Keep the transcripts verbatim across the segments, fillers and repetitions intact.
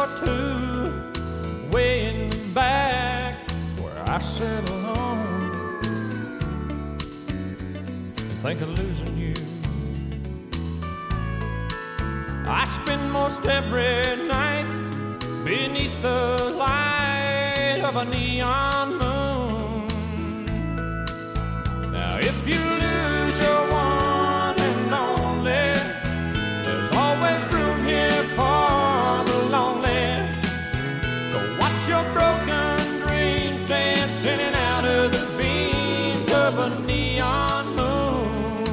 or two, way in the back where I sit alone and think of losing you. I spend most every night beneath the light of a neon moon. Now if you lose your one and only, there's always room here for the lonely. Go watch your broken dreams dance in and out of the beams of a neon moon.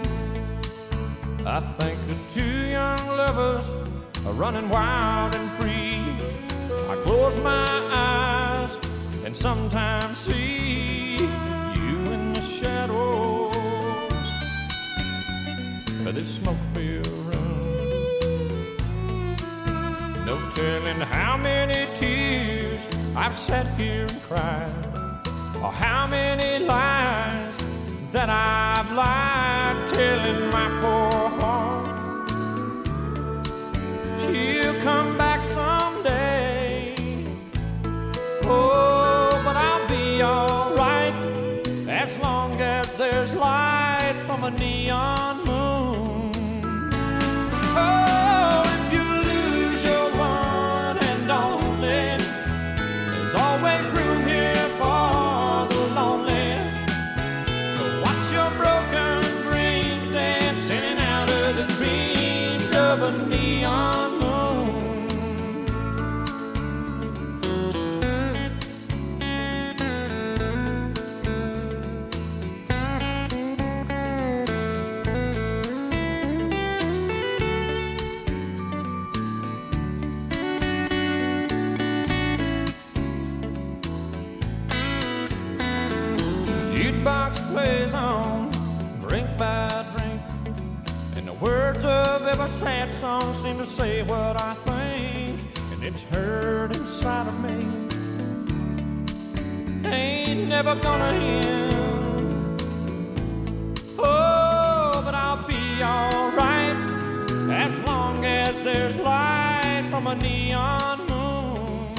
I think of two young lovers are running wild and free. I close my eyes and sometimes see you in the shadows of this smoke-filled room. No telling how many tears I've sat here and cried, or how many lies that I've lied, telling my poor heart she'll come back someday. Oh, but I'll be alright as long as there's light from a neon moon. Oh, if you lose your one and only, there's always room here for the lonely. To watch your broken dreams dance in and out of the dreams of a neon moon. Jukebox plays on, drink by drink, and the words of every sad song seem to say what I think, and it's heard inside of me. Ain't never gonna end. Oh, but I'll be alright as long as there's light from a neon moon.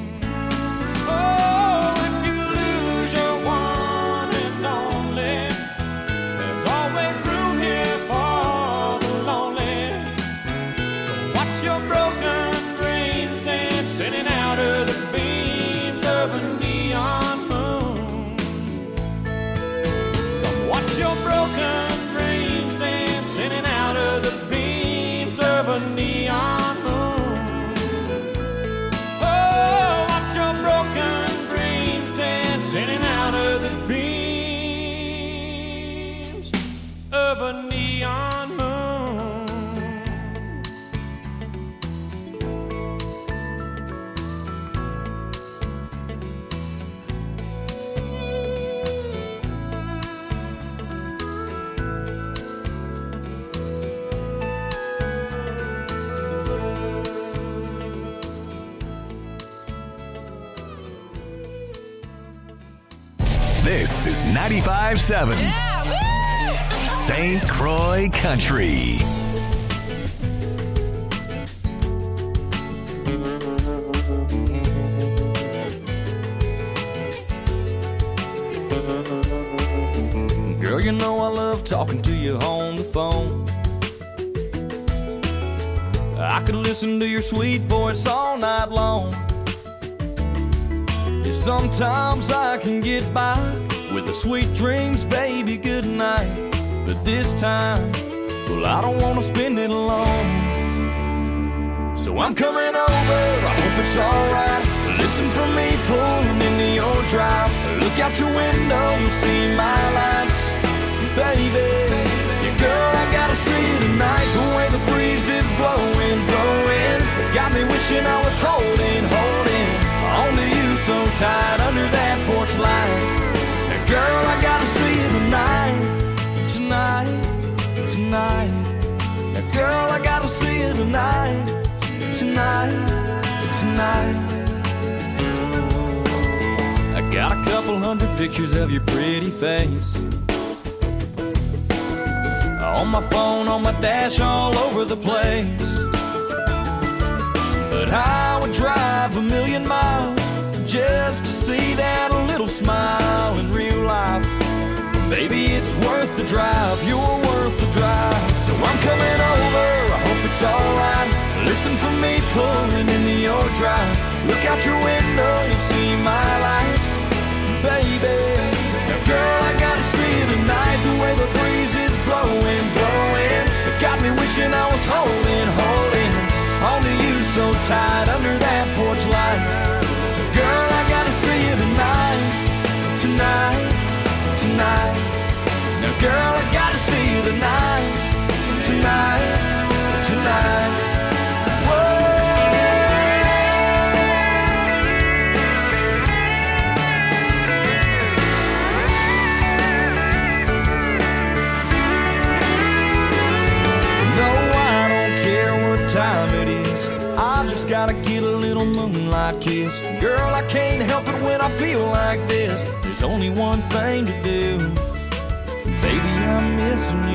Oh, if you lose your one and only, there's always room here for the lonely. To watch your broken dreams dance in and out of the beams of a neon moon. Come watch your broken dreams dance in and out of the beams of a neon moon. Oh, watch your broken dreams dance in and out of the beams of a neon moon. This is ninety-five seven Saint Croix Country. Girl, you know I love talking to you on the phone. I could listen to your sweet voice all night long. Yeah, sometimes I can get by with the sweet dreams, baby, good night. But this time, well, I don't want to spend it alone. So I'm coming over, I hope it's alright. Listen for me pulling into your drive. Look out your window, you'll see my lights. Baby, yeah, girl, I gotta see you tonight. The way the breeze is blowing, blowing, it got me wishing I was holding, holding onto you so tight under that porch light. Now, girl, I gotta see you tonight, tonight, tonight. Now, girl, I gotta see you tonight, tonight, tonight. I got a couple hundred pictures of your pretty face on my phone, on my dash, all over the place. But I would worth the drive, you're worth the drive. So I'm coming over, I hope it's alright. Listen for me pulling into your drive. Look out your window, you'll see my lights, baby. Now girl, I gotta see you tonight. The way the breeze is blowing, blowing, it got me wishing I was holding, holding onto you so tight under that porch light. Girl, I gotta see you tonight, tonight, tonight. Now girl, I gotta see you tonight, tonight, tonight. Time it is, I just gotta get a little moonlight kiss. Girl, I can't help it when I feel like this. There's only one thing to do, baby, I'm missing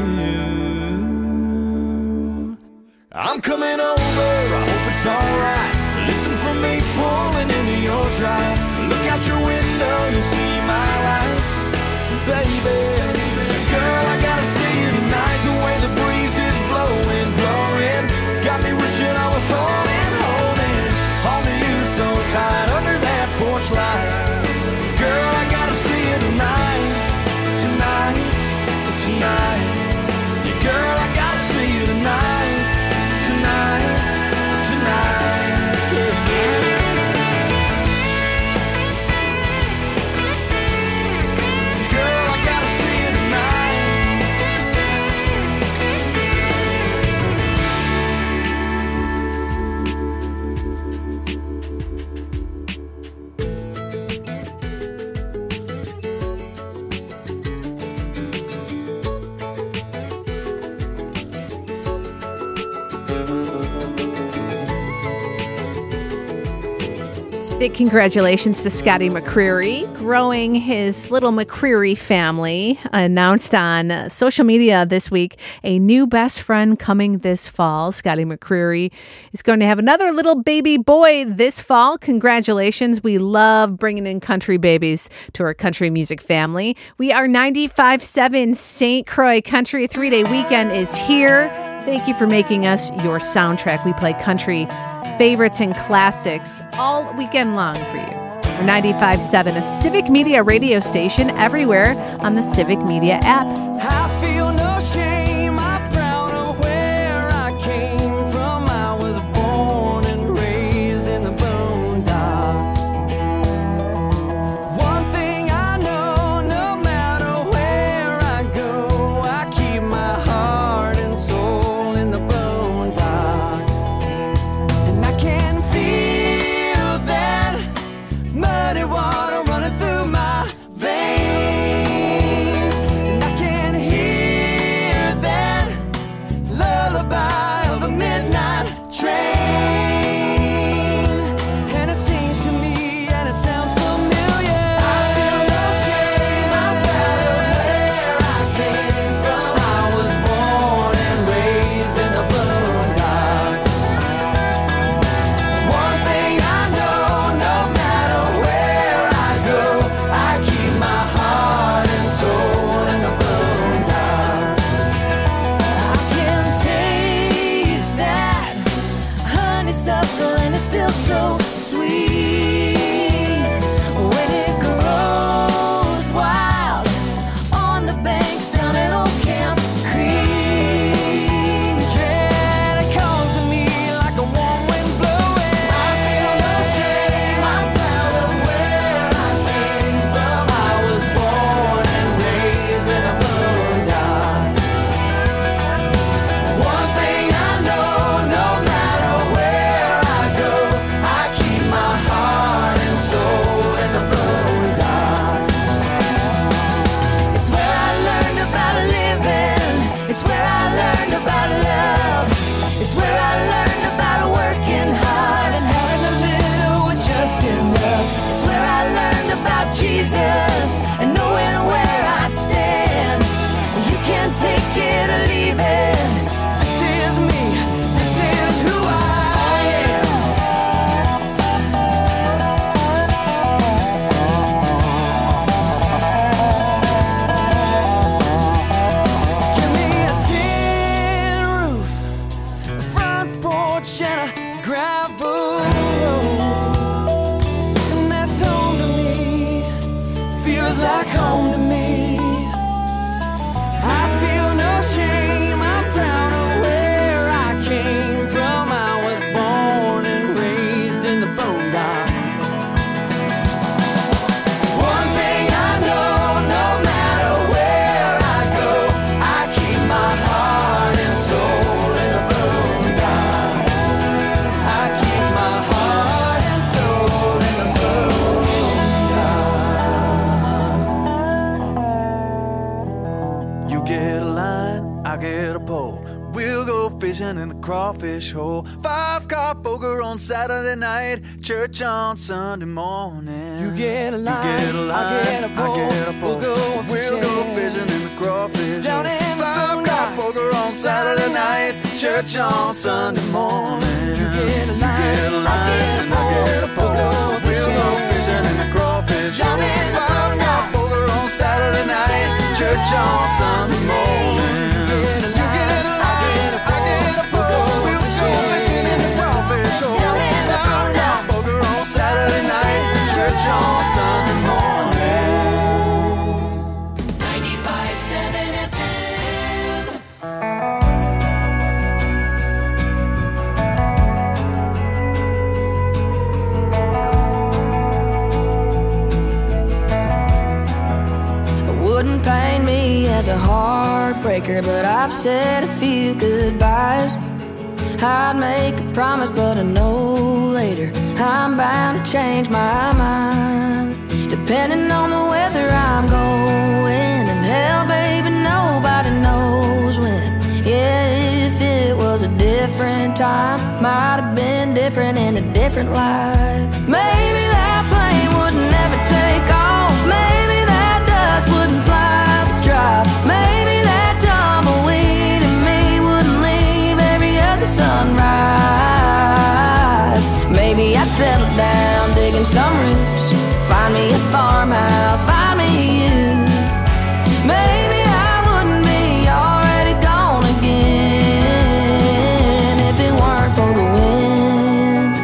you. I'm coming over, I hope it's alright. Listen for me pulling into your drive. Look out your window, you'll see my lights, baby. Girl, I gotta see you tonight. The way the breeze is blowing, blowing, got me wishing I was holding, holding onto you so tight under that porch light. Girl, I gotta see you tonight, tonight, tonight. Yeah, girl, I gotta see you tonight, tonight, tonight. Yeah, yeah. Girl, I gotta see you tonight. Big congratulations to Scotty McCreery, growing his little McCreery family. Announced on uh, social media this week, a new best friend coming this fall. Scotty McCreery is going to have another little baby boy this fall. Congratulations. We love bringing in country babies to our country music family. We are ninety-five point seven Saint Croix Country. A three-day weekend is here. Thank you for making us your soundtrack. We play country favorites and classics all weekend long for you. We're ninety-five point seven, a Civic Media radio station everywhere on the Civic Media app. I feel no shame, I'm proud of where I came from. I was born and raised in the boondocks. One thing I know, no matter where I go, I keep my heart and soul in the boondocks. And I can feel that muddy water running through my veins. And I can hear that lullaby of the midnight train. And it sings to me and it sounds familiar. I feel no shame, I'm proud of where I came from. I was born and raised in the boondocks. One thing I know, no matter where I go, I keep my heart and soul in the boondocks. I can taste that honeysuckle and it's still so sweet when it grows wild on the banks down at Old Camp Creek. Yeah, it calls to me like a warm wind blowing. I feel no shame, I'm proud of where I came from. I was born and raised in the boondocks. One thing I know, no matter where I go, I keep my heart and soul in the boondocks. It's where I learned about living. It's where I learned about love. It's where I learned about working hard and having a little was just enough. It's where I learned about Jesus and knowing where I stand. You can't take it or leave it. This is me. This is who I am. get a pole. We'll go fishing in the crawfish hole. Five car poker on Saturday night, church on Sunday morning. You get a line, you get a line, I get a pole. I get a pole. We'll go We'll go fishing in the crawfish down hole. in the Five car poker on Saturday night, church on Sunday morning. You get a line, you get a line, I get a pole. We'll go fishing in the crawfish down hole. in the Five car poker on Saturday night, church on Sunday morning. Saturday night, church on Sunday morning. ninety-five point seven F M. It wouldn't pain me as a heartbreaker, but I've said a few goodbyes. I'd make a promise, but I know later I'm bound to change my mind. Depending on the weather I'm going, and hell, baby, nobody knows when. Yeah, if it was a different time, might have been different in a different life. Maybe that plane would never take off. Maybe that dust wouldn't fly the drive. Maybe that tumbleweed in me wouldn't leave every other sunrise. Maybe I'd settle down, digging some roots, find me a farmhouse, find me you. Maybe I wouldn't be already gone again if it weren't for the wind.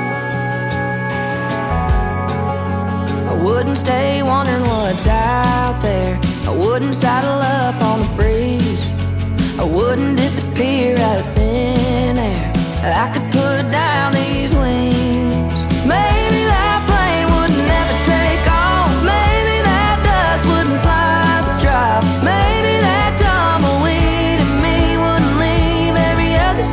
I wouldn't stay wondering what's out there. I wouldn't saddle up on the breeze. I wouldn't disappear out of thin air. I could put down these wings. Maybe that plane would never take off. Maybe that dust wouldn't fly the drive. Maybe that tumbleweed in me wouldn't leave every other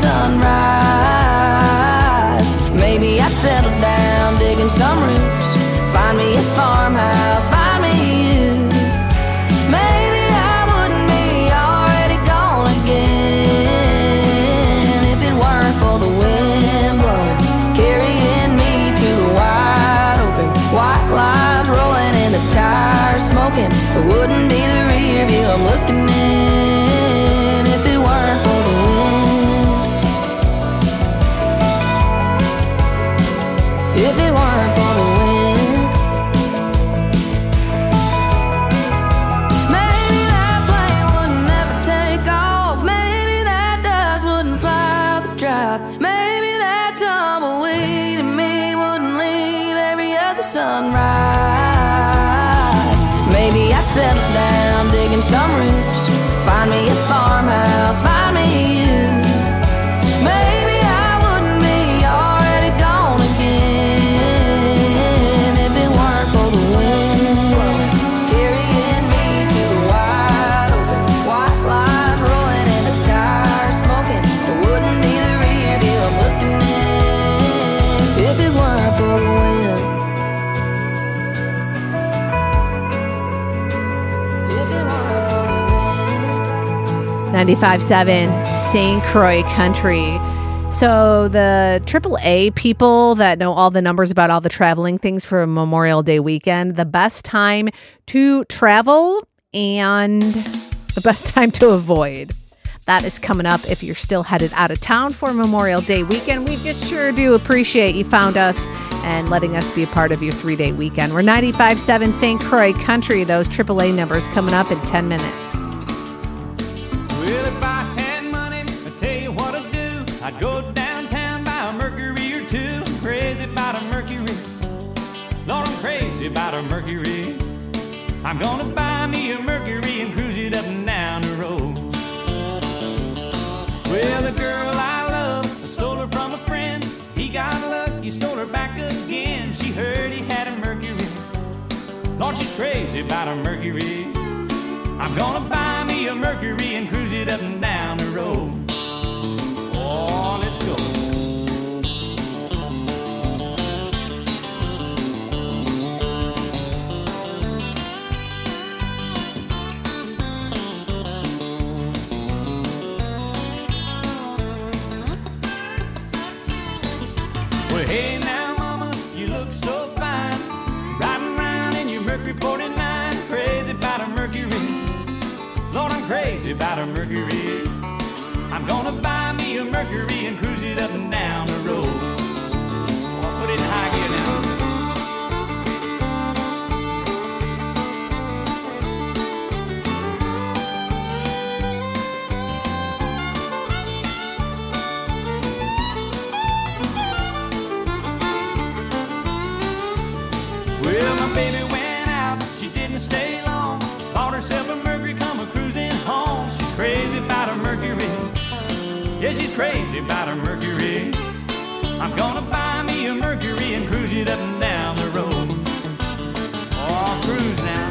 sunrise. Maybe I'd settle down, digging some roots, find me a farmhouse, find me you. Maybe I wouldn't be already gone again if it weren't for the wind blowing, carrying me to the wide open. White lines rolling and the tires smoking. It wouldn't be the rear view I'm looking in if it weren't for the wind. If it weren't for the wind. Maybe that plane would never take off. Maybe that dust wouldn't fly the drive. Maybe that tumbleweed in me wouldn't leave every other sunrise. Maybe I'd settle down, digging some roots, find me a farmhouse, find me you. Maybe I wouldn't be already gone again if it weren't for the wind carrying me to the wide open. White lines rolling and the tires smoking. It wouldn't be the rear view I'm looking in if it weren't for the wind. If it weren't for the wind. ninety-five point seven Saint Croix Country. So the triple A people that know all the numbers about all the traveling things for Memorial Day weekend, the best time to travel and the best time to avoid. That is coming up if you're still headed out of town for Memorial Day weekend. We just sure do appreciate you found us and letting us be a part of your three-day weekend. We're ninety-five point seven Saint Croix Country. Those triple A numbers coming up in ten minutes. Well, if I had money, I'd tell you what I'd do. I'd go downtown, buy a Mercury or two. I'm crazy about a Mercury. Lord, I'm crazy about a Mercury. I'm gonna buy me a Mercury and cruise it up and down the road. Well, the girl I love, I stole her from a friend. He got lucky, stole her back again. She heard he had a Mercury. Lord, she's crazy about a Mercury. I'm gonna buy me a Mercury and cruise it up and down the road. Oh, let's go. Mercury. I'm gonna buy me a Mercury and cruise it up and down the road. I'll put it in high gear now. Well, my baby went out, she didn't stay long. Bought herself a Mercury, come a cruising home. She's crazy about her Mercury. Yeah, she's crazy about her Mercury. I'm gonna buy me a Mercury and cruise it up and down the road. Oh, I'll cruise now.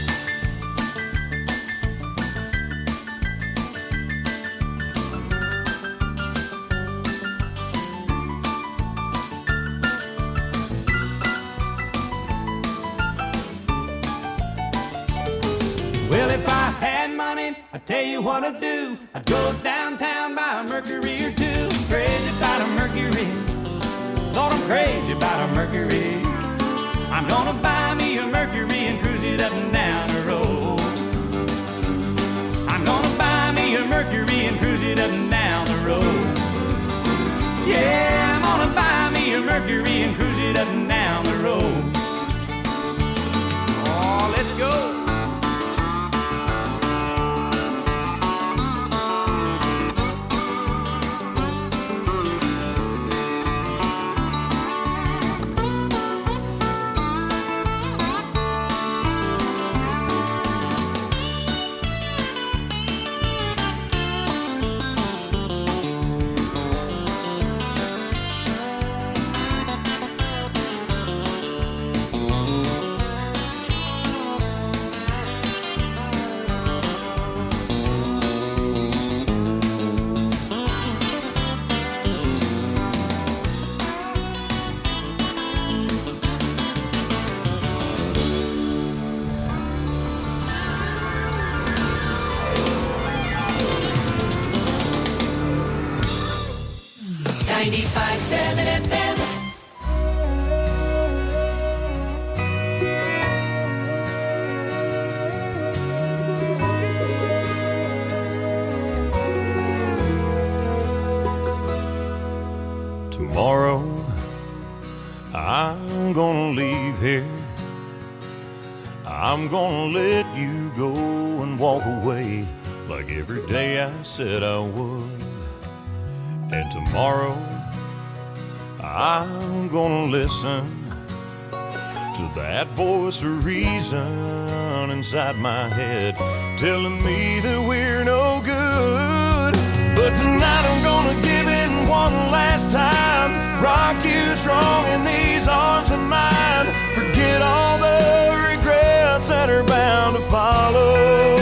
Well, if I had money, I'd tell you what I'd do. I'd go downtown, buy a Mercury or two. I'm crazy about a Mercury. Lord, I'm crazy about a Mercury. I'm gonna buy me a Mercury and cruise it up and down the road. I'm gonna buy me a Mercury and cruise it up and down the road. Yeah, I'm gonna buy me a Mercury and cruise it up and down the road. Oh, let's go. ninety-five seven F M. Tomorrow I'm gonna leave here. I'm gonna let you go and walk away like every day I said I would. And tomorrow I'm gonna listen to that voice of reason inside my head telling me that we're no good. But tonight I'm gonna give it one last time, rock you strong in these arms of mine. Forget all the regrets that are bound to follow.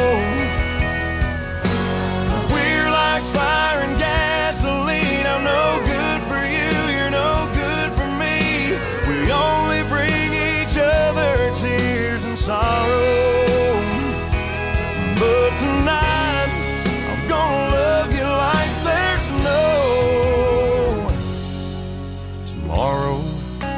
We're like fire and gasoline. I'm no good for you, you're no good for me. We only bring each other tears and sorrow. But tonight I'm gonna love you like there's no tomorrow.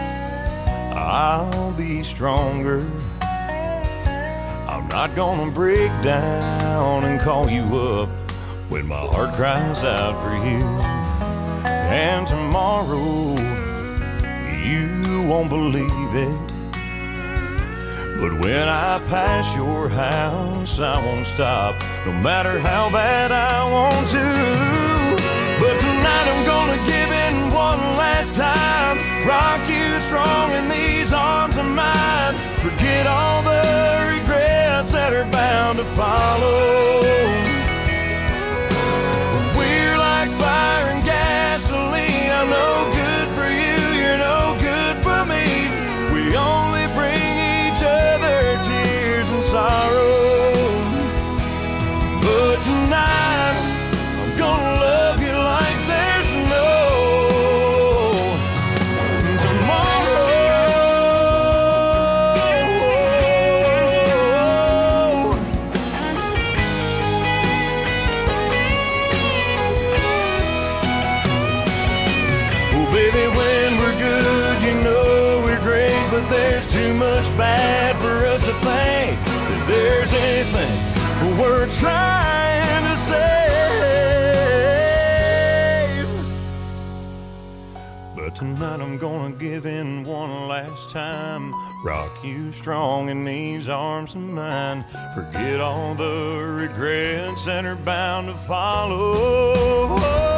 I'll be stronger. I'm not gonna break down and call you up when my heart cries out for you. And tomorrow, you won't believe it, but when I pass your house, I won't stop, no matter how bad I want to. But tonight I'm gonna give in one last time, rock you strong in these arms of mine. Forget all the regrets that are bound to follow. We're like fire and gasoline. I'm no good for you, you're no good for me. We only bring each other tears and sorrow. But tonight I'm gonna love you like there's no tomorrow. Oh baby, when we're good, you know we're great, but there's too much bad for us to think that there's anything we're trying to say. But tonight I'm gonna give in one last time. Rock you strong in these arms of mine. Forget all the regrets that are bound to follow.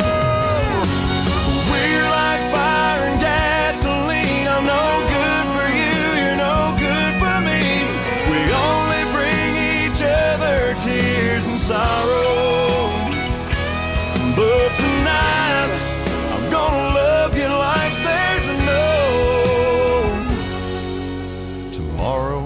We're like fire and gasoline. I'm no good for you, you're no good for me. We only bring each other tears and sorrow. But tonight I'm gonna love you like there's no tomorrow.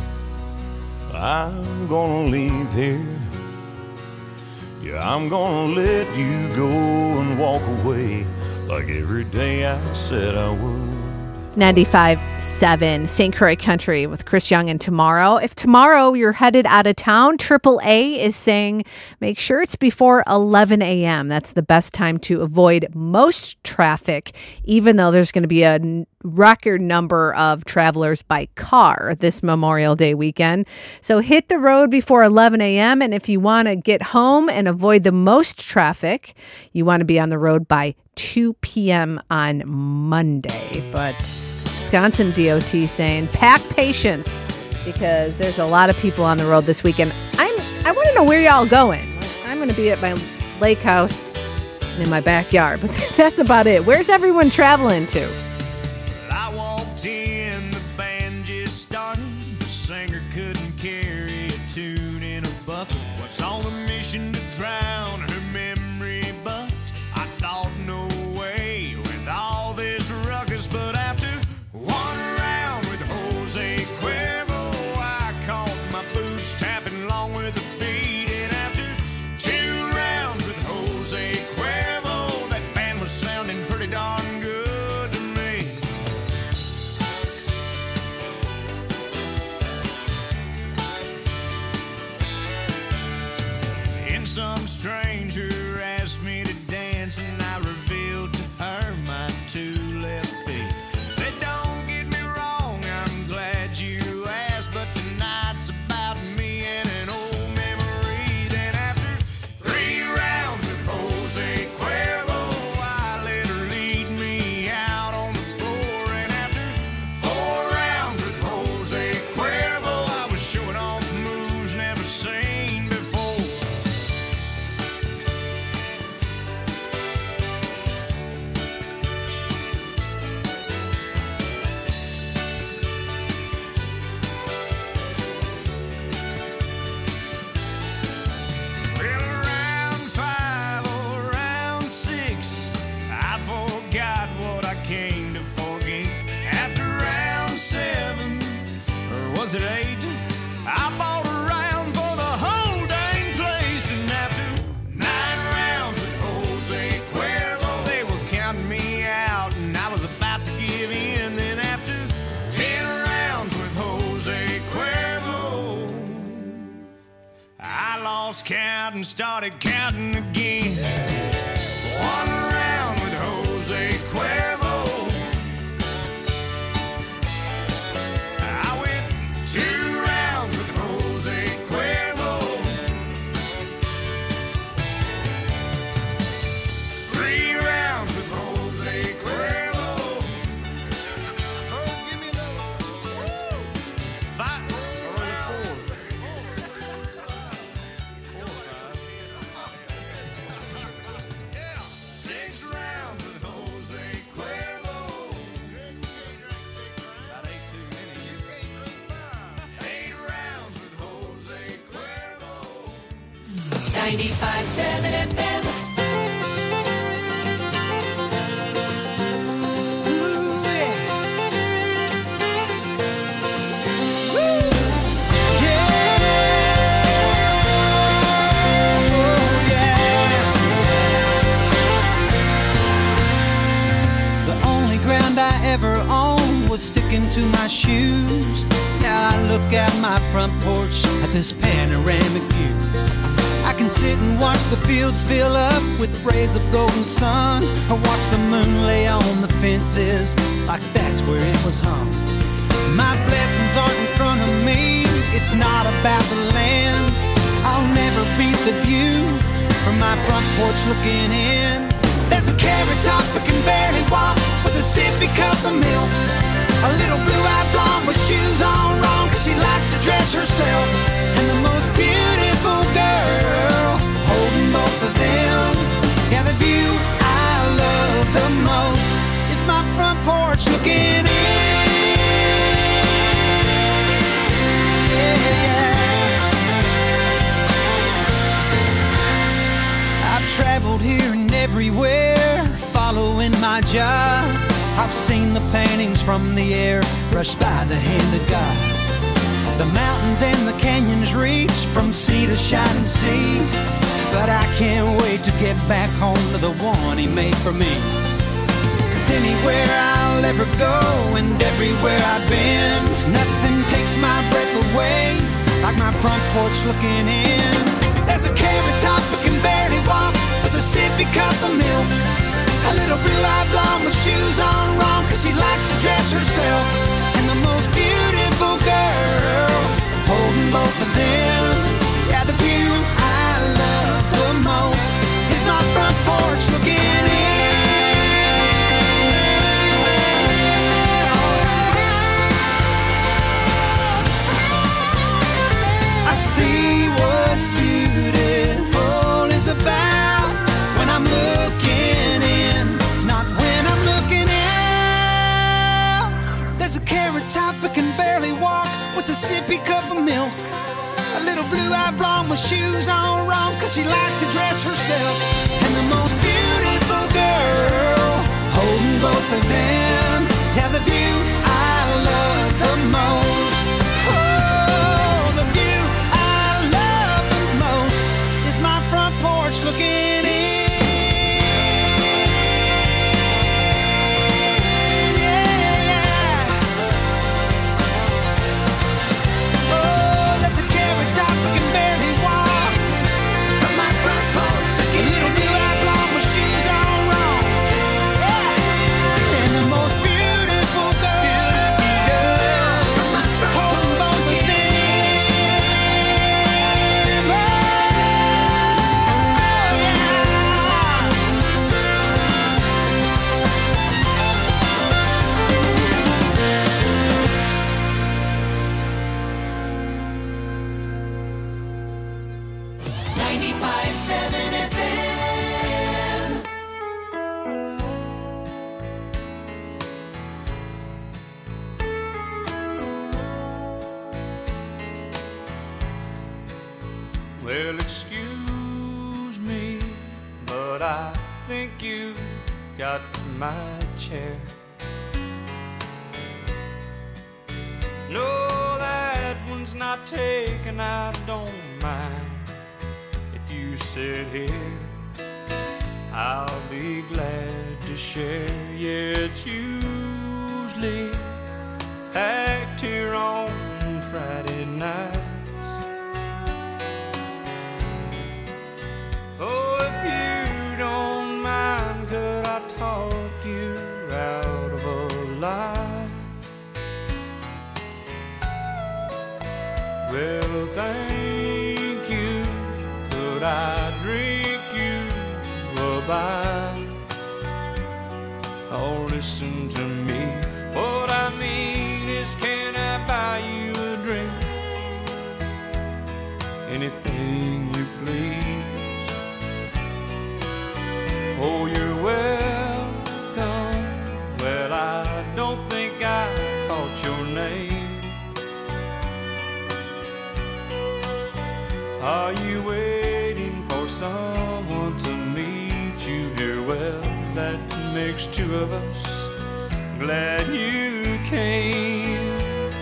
I'm gonna leave here. Yeah, I'm gonna let you go and walk away like every day I said I would. ninety-five point seven Saint Croix Country with Chris Young and Tomorrow. If tomorrow you're headed out of town, triple A is saying make sure it's before eleven a.m. That's the best time to avoid most traffic, even though there's going to be a n- record number of travelers by car this Memorial Day weekend. So hit the road before eleven a.m. And if you want to get home and avoid the most traffic, you want to be on the road by two p.m. on Monday. But Wisconsin D O T saying pack patience because there's a lot of people on the road this weekend. I'm I want to know where y'all going. I'm going to be at my lake house in my backyard, but that's about it. Where's everyone traveling to? I walked in, the band just started. The singer couldn't carry a tune in a bucket. What's on a mission to drown her memory? But I thought no way with all this ruckus. But after one round with Jose Cuervo, I caught my boots tapping along with the beat. And after two rounds with Jose Cuervo, that band was sounding pretty darn good to me. And some stranger asked me to dance, and I revealed to her my two left feet. Said, don't get me wrong, I'm glad you asked, but tonight's about me and an old memory. Then after three rounds with Jose Cuervo, I let her lead me out on the floor. And after four rounds with Jose Cuervo, I was showing off moves never seen before. Well, round five or round six, I forgot what I came to forget. After round seven, or was it eight, I bought a round for the whole dang place. And after nine rounds with Jose Cuervo, they were counting me out, and I was about to give in. Then after ten rounds with Jose Cuervo, I lost count and started counting again. One round with Jose Cuervo, I went two rounds with Jose Cuervo, three rounds with Jose Cuervo. Oh, give me another. Woo! Five or four. Yeah, six rounds with Jose Cuervo. That ain't too many. Eight rounds with Jose Cuervo. ninety-five point seven F M. The only ground I ever owned was sticking to my shoes. Now I look out my front porch at this panoramic view. I can sit and watch the fields fill up with rays of golden sun, or watch the moon lay on the fences like that's where it was hung. My blessings aren't in front of me, it's not about the land. I'll never beat the view from my front porch looking in. There's a carrot top that can barely walk, with a a sippy cup of milk. A little blue-eyed blonde with shoes on wrong, cause she likes to dress herself. And the most beautiful girl holding both of them. Yeah, the view I love the most is my front porch looking in. Yeah, yeah. I've traveled here and everywhere, following my job. I've seen the paintings from the air, brushed by the hand of God. The mountains and the canyons reach from sea to shining sea. But I can't wait to get back home to the one he made for me. Cause anywhere I'll ever go and everywhere I've been, nothing takes my breath away like my front porch looking in. There's a carrot top that can barely walk with a sippy cup of milk. A little blue-eyed blonde with shoes on wrong, cause she likes to dress herself. And the most beautiful girl holding both of them. Yeah, the view I love the most is my front porch looking in. I see what beautiful is about when I'm looking in, not when I'm looking out. There's a carrot top that can barely walk with a sippy cup of milk. A little blue-eyed blonde with shoes on wrong, cause she likes to dress herself. And the most beautiful girl holding both of them. Yeah, the view I love the most. Oh, the view I love the most is my front porch looking in. ninety-five seven F M. Well, excuse me, but I think you got my chair. No, that one's not taken, I don't mind. If you sit here, I'll be glad to share. Yeah, it's usually packed here on Friday nights. Oh, if you don't mind, could I talk you out of a lie? Well, thank you. Could I drink you a bite? Oh, listen to me. What I mean is, can I buy you a drink? Anything you please. Oh, you're welcome. Well, I don't think I caught your name. Are you waiting for someone to meet you here? Well, that makes two of us. Glad you came.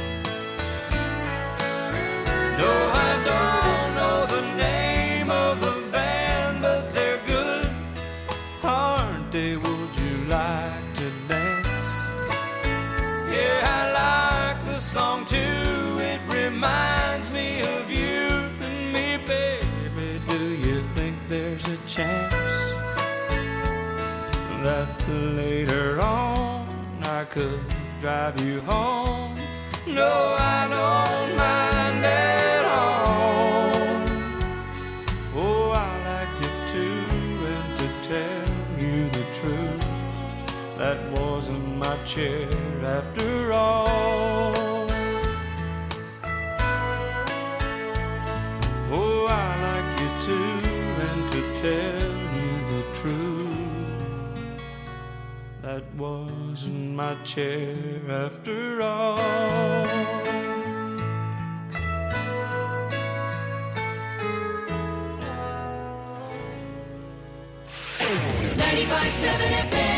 No, I don't know the name of the band, but they're good, aren't they? Would you like to dance? Yeah, I like the song too. It reminds me of you and me, baby. Do you think there's a chance that later on I could drive you home? No, I don't mind at all. Oh, I like you too, and to tell you the truth, that wasn't chair after all. Oh, I like you too, and to tell you the truth, that wasn't my chair after all. ninety-five seven F M.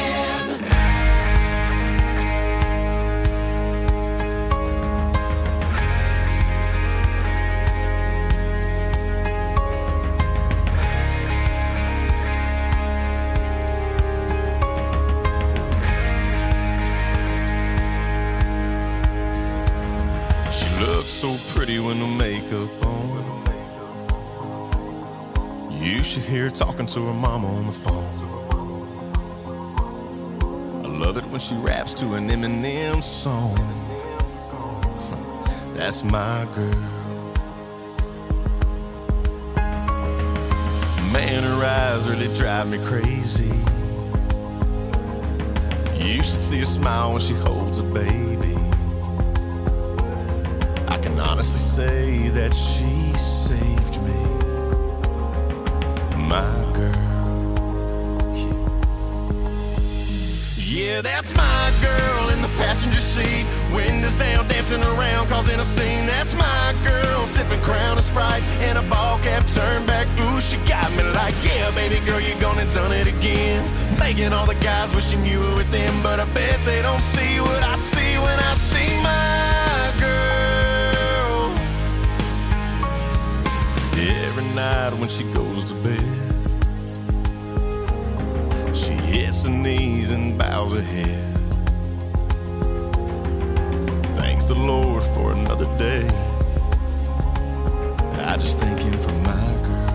She looks so pretty with no makeup on. You should hear her talking to her mama on the phone. I love it when she raps to an Eminem song. That's my girl. Man, her eyes really drive me crazy. You should see her smile when she holds a baby. I can honestly say that she saved me. My girl, yeah. Yeah, that's my girl in the passenger seat. Windows down, dancing around, causing a scene. That's my girl, sipping Crown and Sprite and a ball cap turned back. Ooh, she got me like, yeah, baby girl, you gone and done it again. Making all the guys wishing you were with them, but I bet they don't see what I see when I see my girl. Every night when she goes to bed, she hits her knees and bows her head. Thanks the Lord for another day. I just thank him for my girl.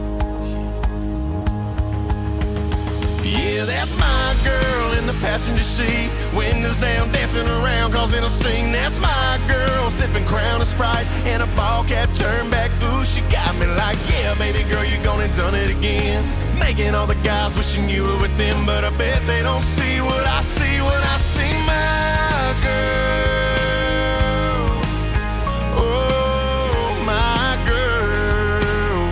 Yeah, yeah, that's my girl in the passenger seat. Windows down, dancing around, causing a scene. That's my girl, sipping Crown and Sprite and a ball cap turned back. Ooh, she got me like, yeah, baby girl, you gone and done it again. Making all the guys wishing you were with them, but I bet they don't see what I see when I see my girl. Oh, my girl.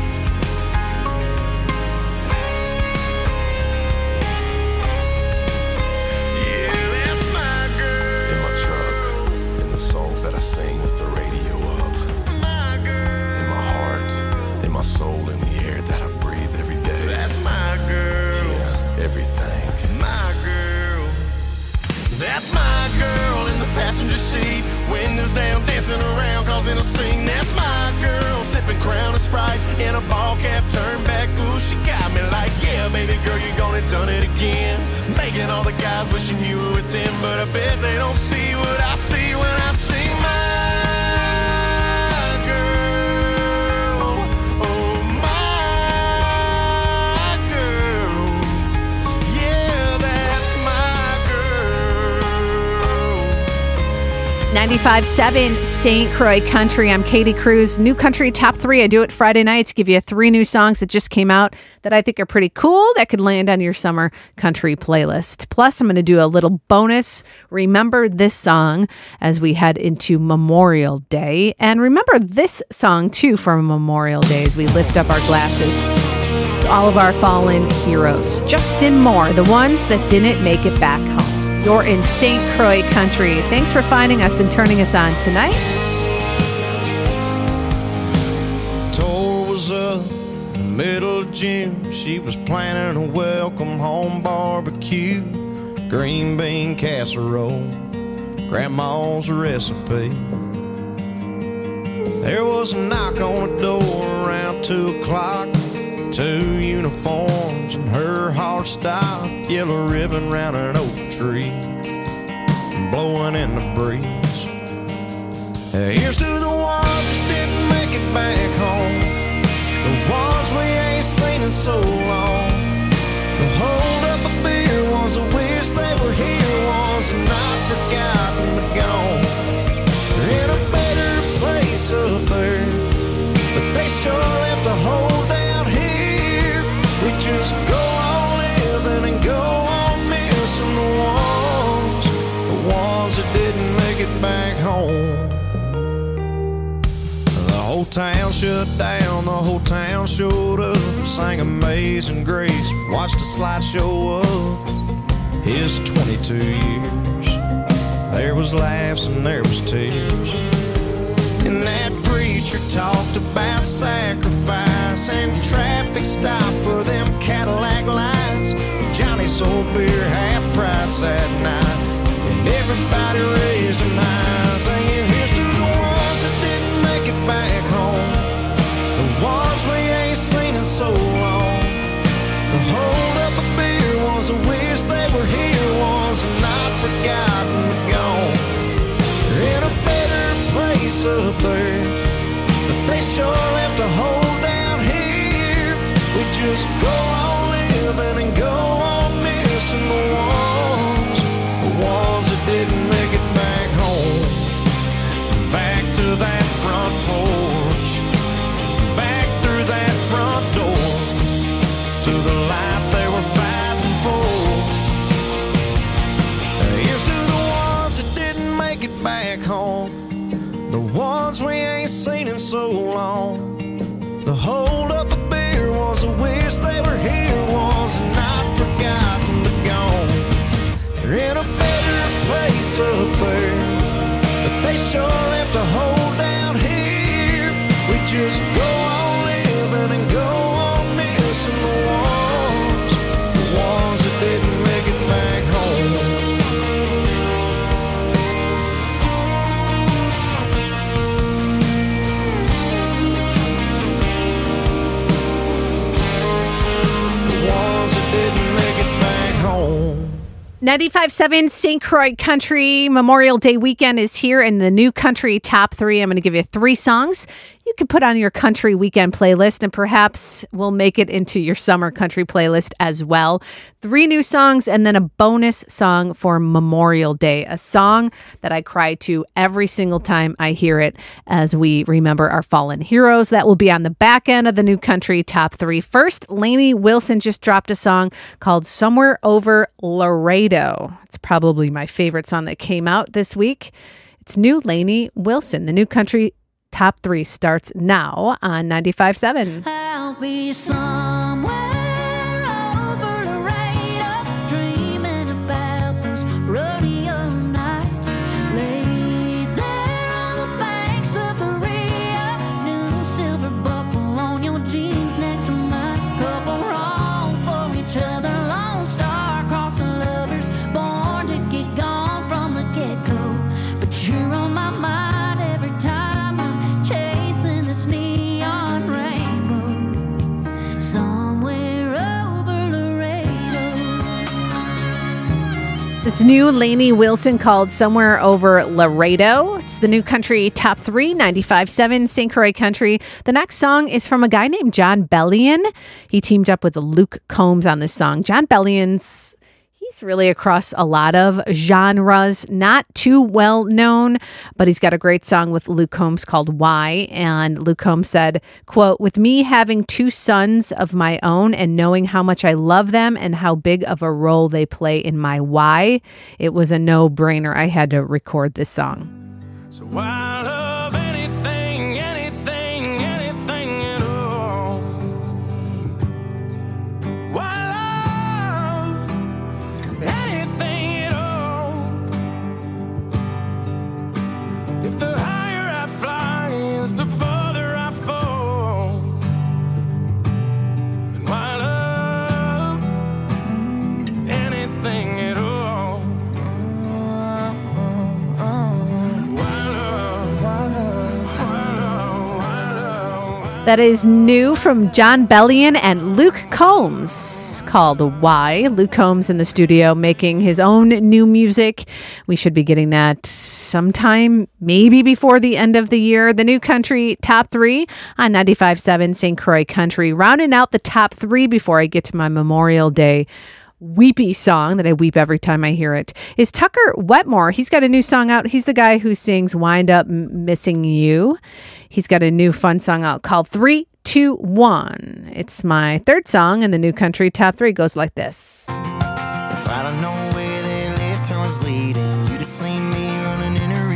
Yeah, that's my girl. In my truck, in the songs that I sing with the radio up. My girl. In my heart, in my soul, in the air that I breathe every day. That's my girl. Yeah, everything. My girl. That's my girl in the passenger seat. Windows down, dancing around, causing a scene. That's my girl, sipping Crown and Sprite in a ball cap turned back. Ooh, she got me like, yeah, baby girl, you gone and done it again. Making all the guys wishing you were with them, but I bet they don't see what I see when I see my girl. Oh, my girl. Yeah, that's my girl. ninety-five point seven Saint Croix Country. I'm Katie Cruz. New Country Top three. I do it Friday nights. Give you three new songs that just came out that I think are pretty cool that could land on your summer country playlist. Plus, I'm going to do a little bonus Remember This Song as we head into Memorial Day. And remember this song, too, for Memorial Day as we lift up our glasses to all of our fallen heroes. Justin Moore, the ones that didn't make it back home. You're in Saint Croix Country. Thanks for finding us and turning us on tonight. Tour was up in the middle of June. She was planning a welcome home barbecue, green bean casserole, grandma's recipe. There was a knock on the door around two o'clock. Two uniforms and her heart stopped. Yellow ribbon round an oak tree, blowing in the breeze. Here's to the ones that didn't make it back home, the ones we ain't seen in so long. The hold up a beer ones that wish they were here, ones that not forgotten but gone. They're in a better place up there, but they sure left a hole down here. We just go on living and go on missing the ones make it back home. The whole town shut down, the whole town showed up, sang Amazing Grace, watched a slideshow of his twenty-two years. There was laughs and there was tears. And that preacher talked about sacrifice and traffic stop for them Cadillac lights. Johnny sold beer half price that night, and everybody raised them high, saying, here's to the ones that didn't make it back home, the ones we ain't seen in so long. The hold up a beer was a wish they were here, was a not forgotten but gone. They're in a better place up there, but they sure left a hole down here. We just go on living and go on missing the ones, the ones that didn't make it back home. Back to that front porch, back through that front door, to the life they were fighting for. Here's to the ones that didn't make it back home, the ones we ain't seen in so long. The hold up a beer was a wish they were here, was not forgotten but gone. They're in a better place up there, but they sure left a hole down here. We just go on living and go on missing the ones, the ones that didn't make it back home. ninety-five seven Saint Croix Country Memorial Day weekend is here, and the new country top three. I'm going to give you three songs you can put on your country weekend playlist, and perhaps we'll make it into your summer country playlist as well. Three new songs and then a bonus song for Memorial Day, a song that I cry to every single time I hear it as we remember our fallen heroes. That will be on the back end of the new country top three. First, Lainey Wilson just dropped a song called Somewhere Over Laredo. It's probably my favorite song that came out this week. It's new Lainey Wilson. The new country top three starts now on ninety-five seven. I'll be somewhere over Laredo, dreaming about those rodeo nights. Laid there on the banks of the Rio, new silver buckle on your jeans next to mine. Couple wrong for each other, lone star across the lovers, born to get gone from the get-go. But you're on my mind every time I'm chasing this neon rainbow, somewhere over Laredo. This new Lainey Wilson called Somewhere Over Laredo. It's the new country top three, ninety-five seven Saint Croix Country. The next song is from a guy named Jon Bellion. He teamed up with Luke Combs on this song. Jon Bellion's He's really across a lot of genres, not too well known, but he's got a great song with Luke Combs called Why. And Luke Combs said, quote, with me having two sons of my own and knowing how much I love them and how big of a role they play in my why, it was a no-brainer. I had to record this song. So I love anything, anything, anything at all. Why anything at all. If the higher I fly is the farther I fall, and why love anything at all. Why love, why love, why love, why love. That is new from Jon Bellion and Luke Combs called Why. Luke Combs in the studio making his own new music. We should be getting that sometime, maybe before the end of the year. The new country top three on ninety-five seven Saint Croix Country. Rounding out the top three before I get to my Memorial Day weepy song that I weep every time I hear it is Tucker Wetmore. He's got a new song out. He's the guy who sings Wind Up Missing You. He's got a new fun song out called three two one. It's my third song in the new country top three. It goes like this. If I don't know where that left turn was leading, you'd have seen me running in a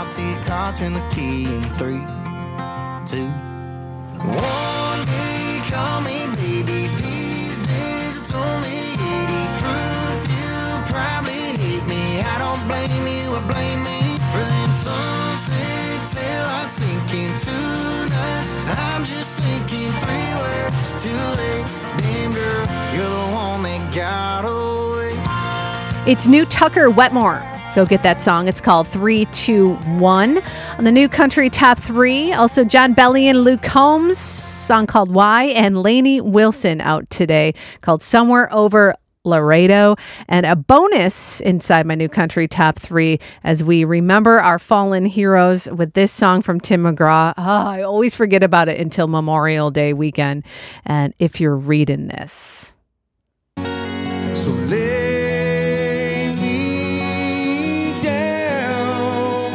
stop till your car turn the key in three, two, one. Day, call me baby. These days it's only eighty proof. You probably hate me. I don't blame you, I blame me for them sunset till I sink into night. I'm just sinking three words too late. Damn girl, you're the one that got away. It's new Tucker Wetmore. Go get that song. It's called three two one. On the new country top three, also John Bellion, Luke Combs, song called Why, and Lainey Wilson out today called Somewhere Over Laredo. And a bonus inside my new country top three as we remember our fallen heroes with this song from Tim McGraw. Oh, I always forget about it until Memorial Day weekend. And if you're reading this. So lay me down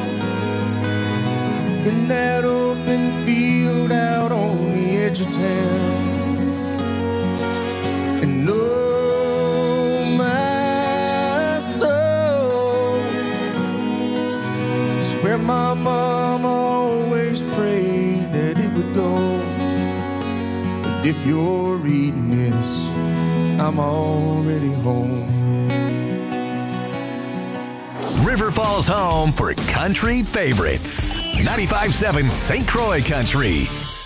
in that open field out on the edge of town. And know my soul is where my mama always prayed that it would go. And if you're reading this, I'm already home. River Falls home for country favorites. ninety-five point seven Saint Croix Country.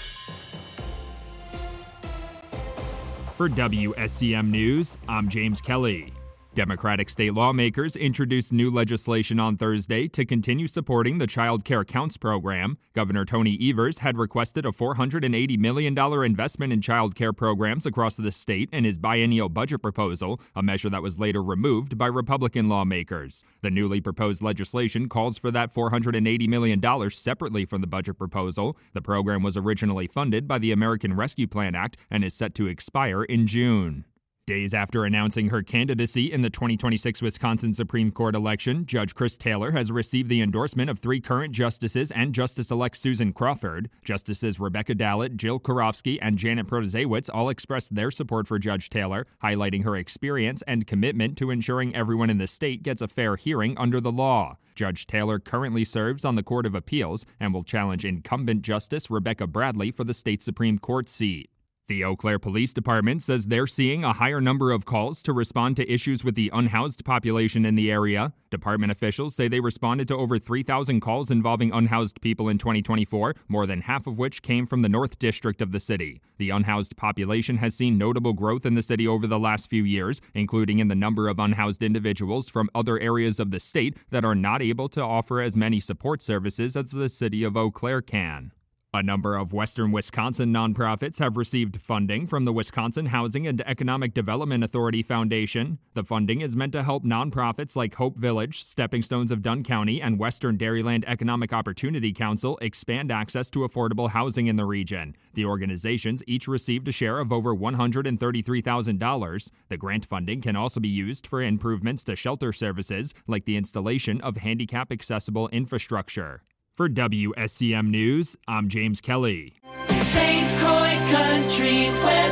For W S C M News, I'm James Kelly. Democratic state lawmakers introduced new legislation on Thursday to continue supporting the Child Care Counts program. Governor Tony Evers had requested a four hundred eighty million dollars investment in child care programs across the state in his biennial budget proposal, a measure that was later removed by Republican lawmakers. The newly proposed legislation calls for that four hundred eighty million dollars separately from the budget proposal. The program was originally funded by the American Rescue Plan Act and is set to expire in June. Days after announcing her candidacy in the twenty twenty-six Wisconsin Supreme Court election, Judge Chris Taylor has received the endorsement of three current justices and Justice-elect Susan Crawford. Justices Rebecca Dallett, Jill Karofsky, and Janet Protasiewicz all expressed their support for Judge Taylor, highlighting her experience and commitment to ensuring everyone in the state gets a fair hearing under the law. Judge Taylor currently serves on the Court of Appeals and will challenge incumbent Justice Rebecca Bradley for the state Supreme Court seat. The Eau Claire Police Department says they're seeing a higher number of calls to respond to issues with the unhoused population in the area. Department officials say they responded to over three thousand calls involving unhoused people in twenty twenty-four, more than half of which came from the North District of the city. The unhoused population has seen notable growth in the city over the last few years, including in the number of unhoused individuals from other areas of the state that are not able to offer as many support services as the city of Eau Claire can. A number of Western Wisconsin nonprofits have received funding from the Wisconsin Housing and Economic Development Authority Foundation. The funding is meant to help nonprofits like Hope Village, Stepping Stones of Dunn County, and Western Dairyland Economic Opportunity Council expand access to affordable housing in the region. The organizations each received a share of over one hundred thirty-three thousand dollars. The grant funding can also be used for improvements to shelter services, like the installation of handicap-accessible infrastructure. For W S C M News, I'm James Kelly. Saint Croix Country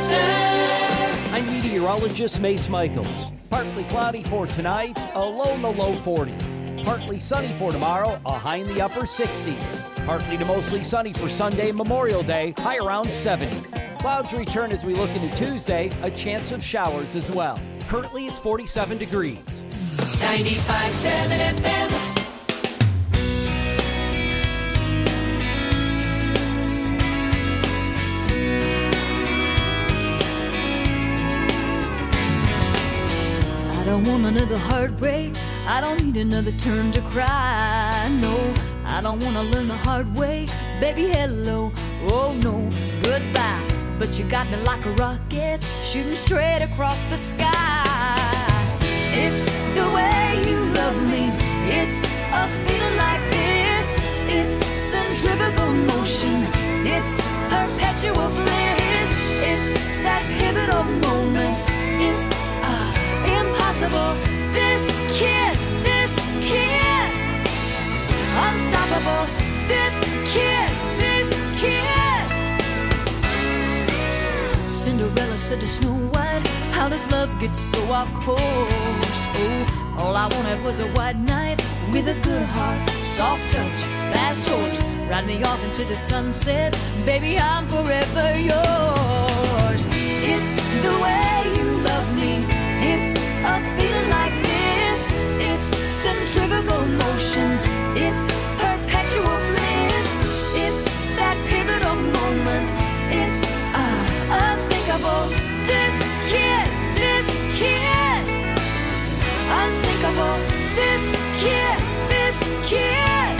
weather. I'm meteorologist Mace Michaels. Partly cloudy for tonight, a low in the low forties. Partly sunny for tomorrow, a high in the upper sixties. Partly to mostly sunny for Sunday, Memorial Day, high around seventy. Clouds return as we look into Tuesday, a chance of showers as well. Currently, it's forty-seven degrees. ninety-five point seven F M. I don't want another heartbreak. I don't need another turn to cry. No, I don't want to learn the hard way. Baby, hello. Oh, no, goodbye. But you got me like a rocket, shooting straight across the sky. It's the way you love me. It's a feeling like this. It's centrifugal motion. It's perpetual bliss. It's that pivotal moment. It's impossible. This kiss, this kiss, unstoppable. This kiss, this kiss. Cinderella said to Snow White, how does love get so off course? Oh, all I wanted was a white knight with a good heart. soft touch, fast horse, ride me off into the sunset. Baby, I'm forever yours. It's the way you love me. It's a feeling like this. It's centrifugal motion. It's perpetual bliss. It's that pivotal moment. It's uh, unthinkable. This kiss, this kiss. Unsinkable. This kiss, this kiss.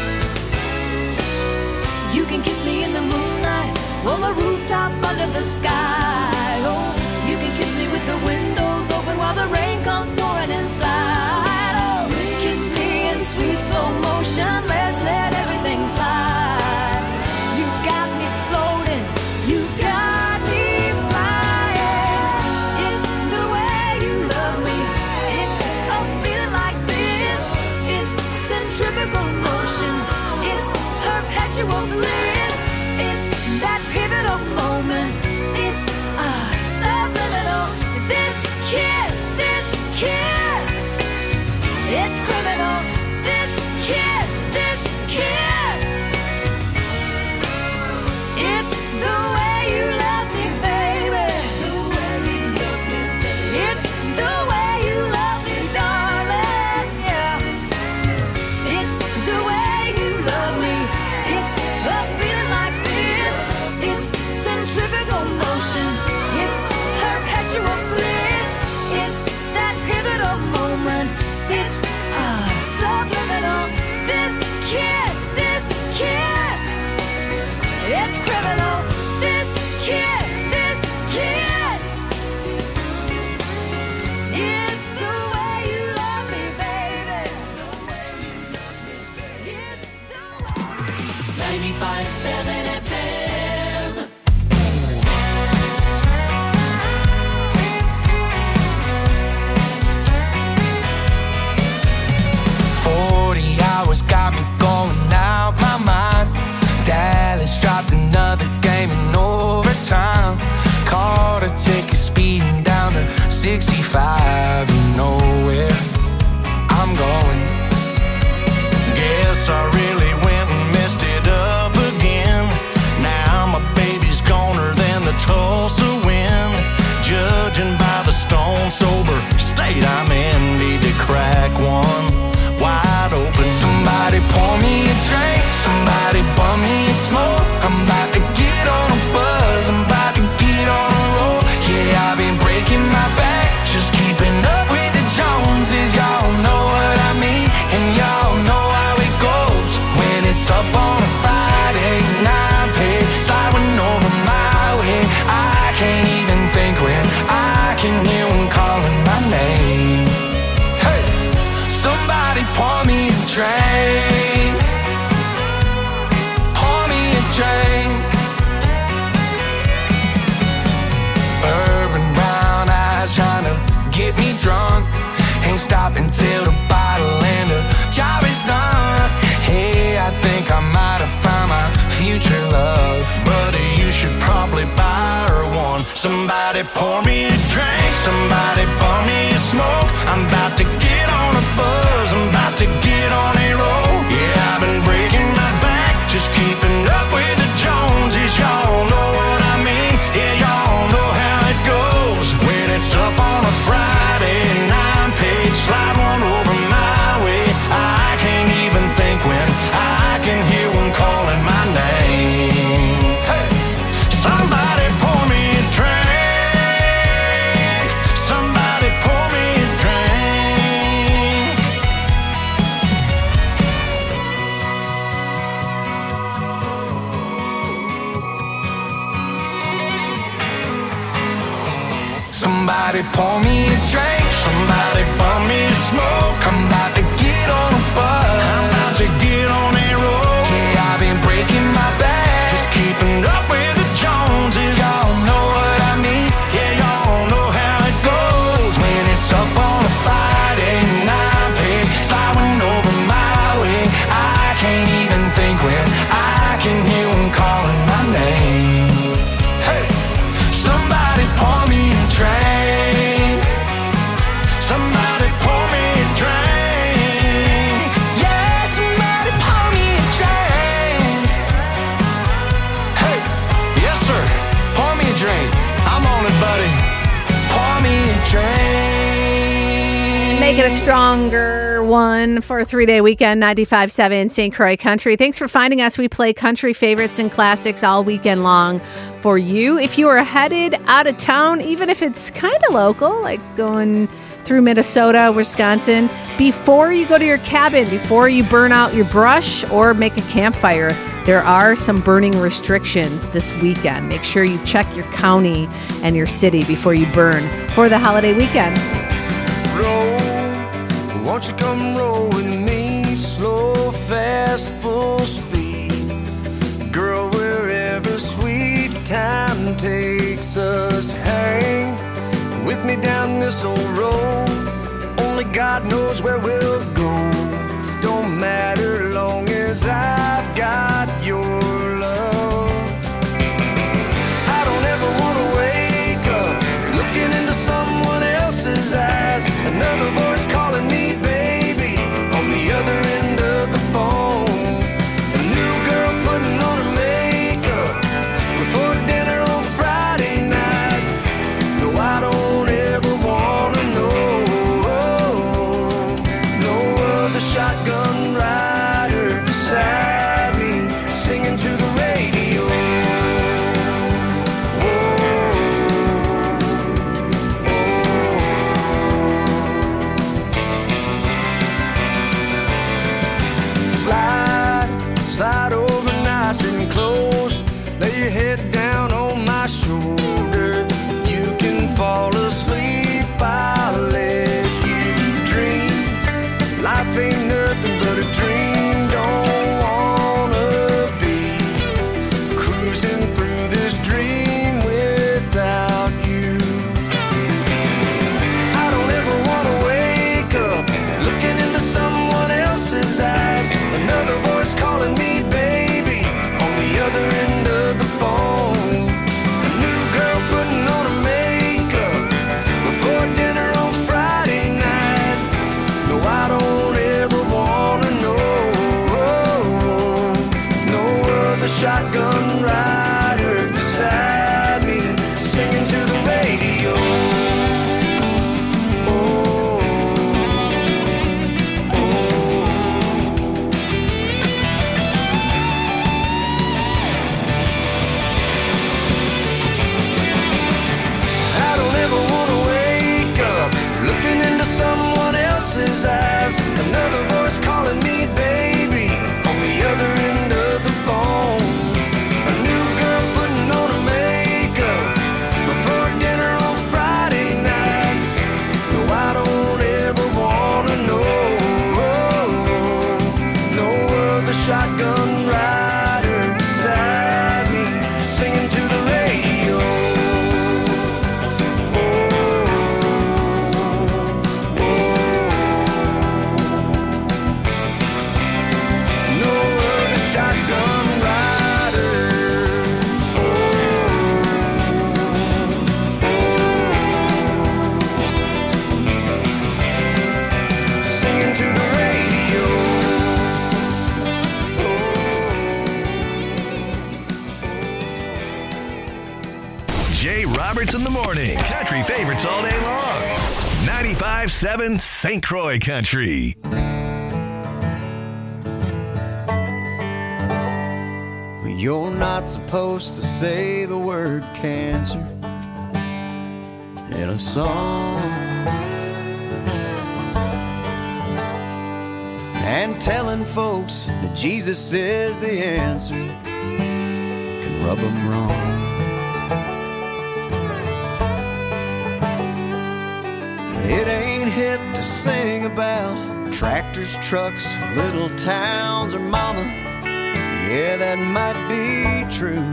You can kiss me in the moonlight, on the rooftop under the sky. Oh, you can kiss me with the windows open while the rain comes pouring inside. Oh, kiss me in sweet slow motion. Let's let everything slide. You got me floating. You got me flying. It's the way you love me. It's a feeling like this. It's centrifugal motion. It's perpetual bliss. It's that pivotal moment. It's uh, subliminal. This kiss, this kiss. It's criminal. This kiss, this kiss. It's the way you love me, baby. The way you love me, baby. It's the way you love me, darling. Yeah. It's the way you love me. It's a feeling like this. It's centrifugal motion. It's perpetual bliss. It's that pivotal moment. It's uh, subliminal. This kiss, this kiss. It's criminal. This kiss, this kiss. It's the way you love me, baby. The way you love me, baby. It's the way. ninety-five point seven F M. Forty hours got me going out my mind. Dallas dropped another game in overtime. Caught a ticket speeding down to sixty-five. You know where I'm going. Guess I really went and messed it up again. Now my baby's goner than the Tulsa wind. Judging by the stone sober state I'm in, need to crack one wide open. Somebody pour me a drink, somebody bum me a smoke. I'm about to get on a buzz, I'm about to get on a roll. Yeah, I've been breaking my back, just keeping up with the Joneses. Y'all know what I mean, and y'all know how it goes. When it's up on a Friday night, pay sliding over my way. I can't even think when I can hear one calling my name. Hey, somebody pour me a drink, pour me a drink. Urban brown eyes trying to get me drunk. Ain't stopping till the bottle and the job is done. Hey, I think I might have found my future love. Buddy, you should probably buy her one. Somebody pour me a drink, somebody pour me a smoke. I'm about to get on a buzz, I'm about to get on a roll. Yeah, I've been breaking my back, just keeping up with the Joneses. Y'all know what I mean, yeah, y'all know how it goes. When it's up on a Friday and I'm paid, slide one over my way. I can't even think when I can hear one calling my name. Hey, somebody pour me a drink, somebody pour me a drink. Somebody pour me a drink, somebody pour me a smoke. I'm about to get on a buzz, I'm about to get on a roll. Yeah, I've been breaking my back, Just keeping up with the Joneses. y'all know what I mean. Yeah, y'all know how it goes. When it's up on a Friday night, pay sliding over my way. I can't even think when I can hear one calling my name. Hey, somebody pour me a drink, Somebody pour me a drink. make it a stronger one for a three-day weekend, ninety-five point seven Saint Croix Country. Thanks for finding us. We play country favorites and classics all weekend long for you. If you are headed out of town, even if it's kind of local, like going through Minnesota, Wisconsin, before you go to your cabin, before you burn out your brush or make a campfire, there are some burning restrictions this weekend. Make sure you check your county and your city before you burn for the holiday weekend. Roll, won't you come roll with me? Slow, fast, full speed. Girl, wherever sweet time takes us, hang with me down this old road. Only God knows where we'll go. Don't matter long as I've got your love. I don't ever want to wake up looking into someone else's eyes. Another voice calling me baby on the other end of the phone. A new girl putting on her makeup before dinner on Friday night. No, I don't ever want to know. No other shotgun rider beside me singing to the radio. Slide, slide over nice and close. Lay your head down on my shoulder. You can fall asleep, I'll let you dream. Life ain't nothing but a dream. Don't wanna be cruising through this dream without you. I don't ever wanna wake up looking into someone else's eyes. Another voice calling me baby on the other end of the phone. A new girl putting on her makeup before dinner on Friday night. No, I don't ever wanna know. No other shotgun rider beside me singing to the radio. I don't ever wanna wake up looking into someone else's eyes. Another voice calling me baby on the other end of the phone. A new girl putting on her makeup before dinner on Friday night. No, I don't ever wanna know. No other shotgun rider beside me singing to the radio. No other shotgun rider. Singing to the radio. Jay Roberts in the morning. Country favorites all day long. ninety-five point seven Saint Croix Country. You're not supposed to say the word cancer in a song. And telling folks that Jesus is the answer can rub them wrong. It ain't hip to sing about tractors, trucks, little towns, or mama. Yeah, that might be true,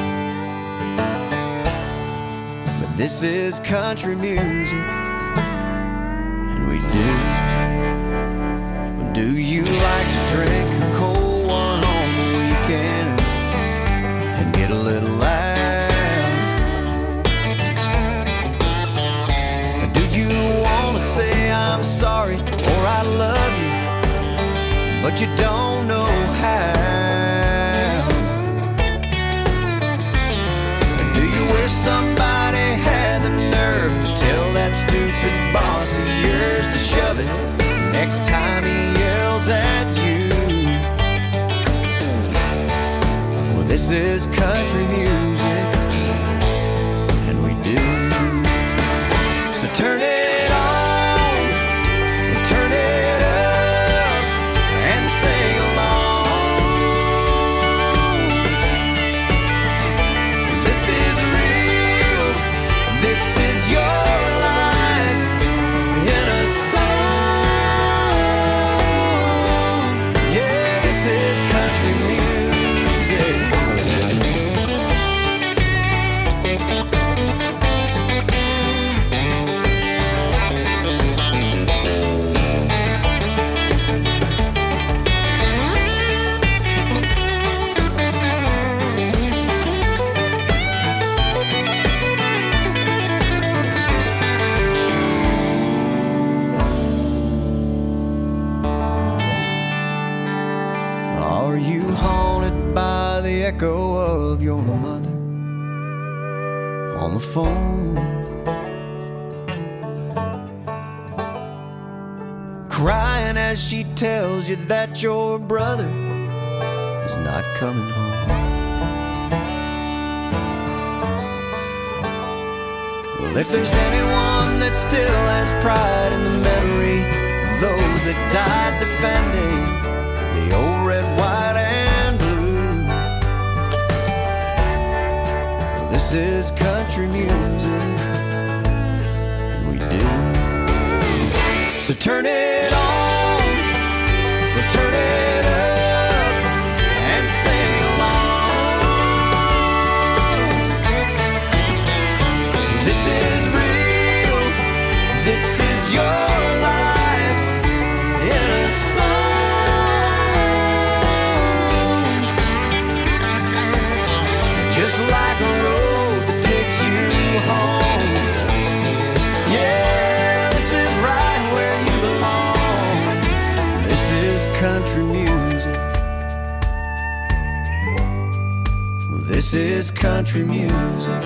but this is country music, and we do. Do you like to drink a cold one on the weekend and get a little loud? Or do you want to say I'm sorry or I love you, but you don't know how? Somebody had the nerve to tell that stupid boss of yours to shove it next time he yells at you. Well, this is country music, and we do. So turn it on, turn it up, and sing along. This is real, this is your life in a song. Yeah, this is country music. Are you haunted by the echo of your mother on the phone? Crying as she tells you that your brother is not coming home. Well, if there's anyone that still has pride in the memory of those that died defending the old red, white, and blue, well, this is country music, and we do. So turn it on, we'll turn it up, and sing along. This is real, this is your life in a song. Just like a road that takes you home. Yeah, this is right where you belong. This is country music. This is country music.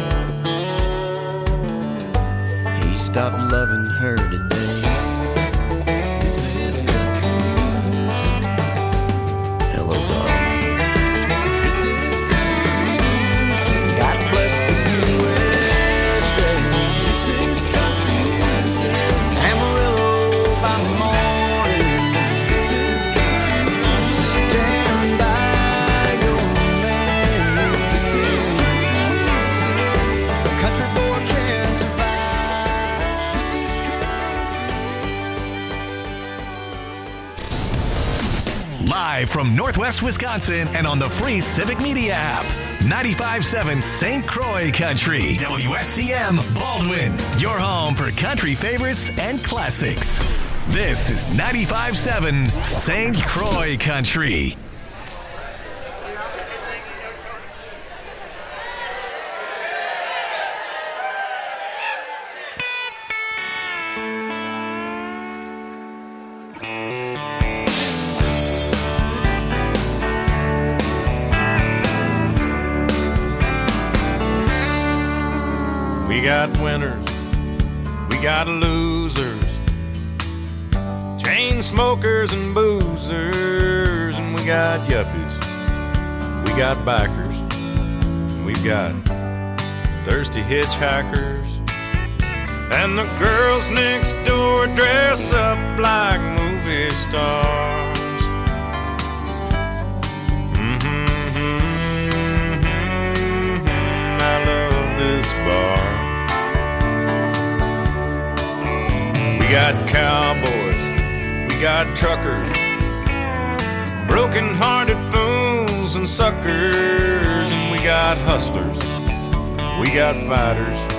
He stopped loving her today. This is country music. Hello, darling. This is country music. God bless the U S A. This is country music. Amarillo by morning. This is country music. Stand by your man. This is country music. A country boy can survive. This is Live from Northwest Wisconsin and on the free Civic Media app. ninety-five point seven Saint Croix Country. W S C M Baldwin. Your home for country favorites and classics. This is ninety-five point seven Saint Croix Country. We got winners, we got losers, chain smokers and boozers, and we got yuppies, we got bikers, and we've got thirsty hitchhikers, and the girls next door dress up like movie stars. Mm-hmm, mm-hmm, I love this bar. We got cowboys, we got truckers, broken-hearted fools and suckers, and we got hustlers, we got fighters,